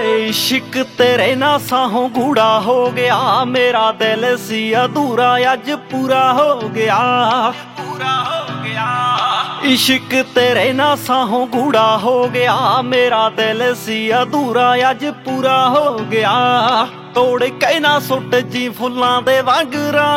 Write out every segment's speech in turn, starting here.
इश्क तेरे ना साहों गूढ़ा हो गया, मेरा दिल सी अधूरा अज पूरा हो गया, पूरा हो गया। इश्क तेरे ना साहों गूढ़ा हो गया, मेरा दिल सी अधूरा अज पूरा हो गया। तोड़ के ना सुट जी फुल्लां दे वांगरां,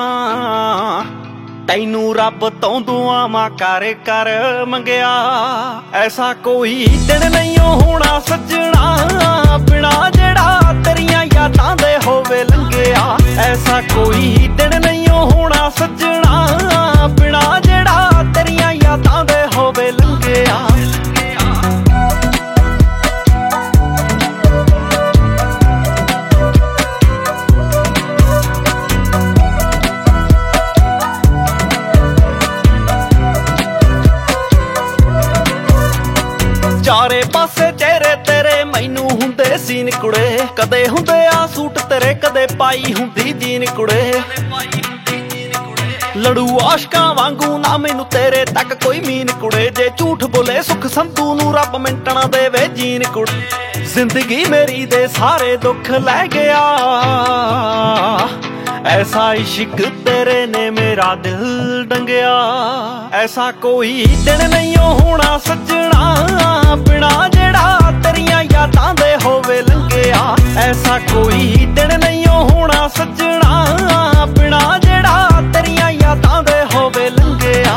तैनू रब तो दुआवां कर कर मंगिया। ऐसा कोई दिन नहीं होना सजना, बिना जेड़ा तेरियां यादां दे होवे लंघिया। ऐसा कोई दिन नहीं होना सजना, बिना जेड़ा तेरियां यादां दे होवे लंघिया। चारे पासे चेहरे तेरे मैनू हुंदे सीन कुड़े, कदे हुंदे आ सूट तेरे कदे पाई हुंदी जीन कुड़े। लड़ू आशकां वांगू ना मैनू तेरे तक कोई मीन कुड़े, जे झूठ बोले सुख संधू नू रब मिंटना देवे जीन कुड़े। जिंदगी मेरी दे सारे दुख लै गया, ऐसा इश्क तेरे ने मेरा दिल डंगिया। ऐसा कोई दिन नहीं होना सजना, बिना जेड़ा तेरियां यादां दे होवे लंघिया। ऐसा कोई दिन नहीं होना सजना, बिना जेड़ा तेरियां यादां दे होवे लंघिया।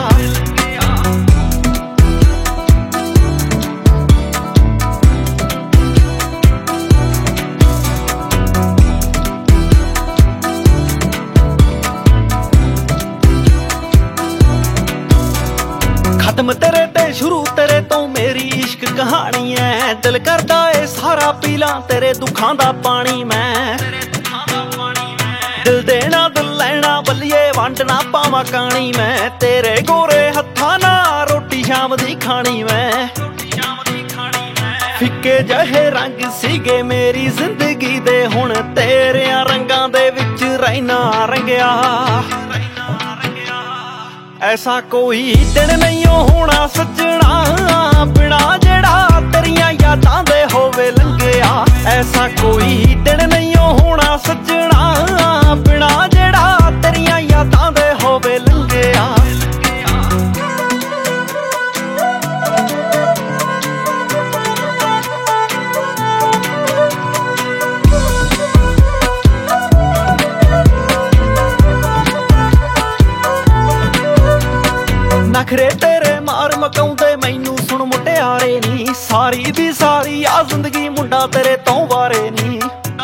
खत्म तेरे ते शुरू तेरे तो मेरी इश्क कहानी है, दिल करदा ए सारा पीला तेरे दुखां दा पानी। मैं दिल देना दिल लैना बल्लिए वंडना पावां कानी। मैं तेरे गोरे हत्थां नाल रोटी शाम दी खानी। मैं फिक्के जहे रंग सीगे मेरी जिंदगी दे, हुण तेरियां रंगां दे विच रैना रंगिया। ऐसा कोई दिन नहीं होना सजना, बिना जेड़ा तेरियां यादां दे होवे लंघिया। ऐसा कोई दिन नहीं होना सजना, बिना जेड़ा तेरियां यादां दे होवे लंघिया। नखरे तेरे मार मकाउंदे मैनू सुन मुटियारे नी, सारी दी सारी आ जिंदगी मुंडा तेरे तो वारे नी।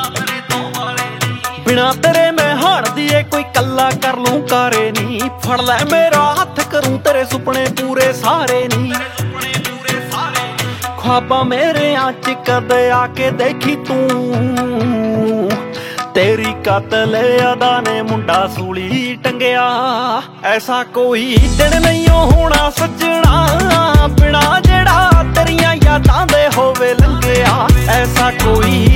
बिना तेरे मैं हारदी ए कोई कल्ला कर लूं कारे नी। फड़ लै मेरा हथ करूं तेरे सुपने पूरे सारे नी। ख्वाबा मेरे आंच कदे आके देखी तू, तेरी कातल अदा ने मुंडा सूली टंगिया। ऐसा कोई दिन नहीं होना सजना, बिना जेड़ा तेरियां यादां दे होवे लंघिया। ऐसा कोई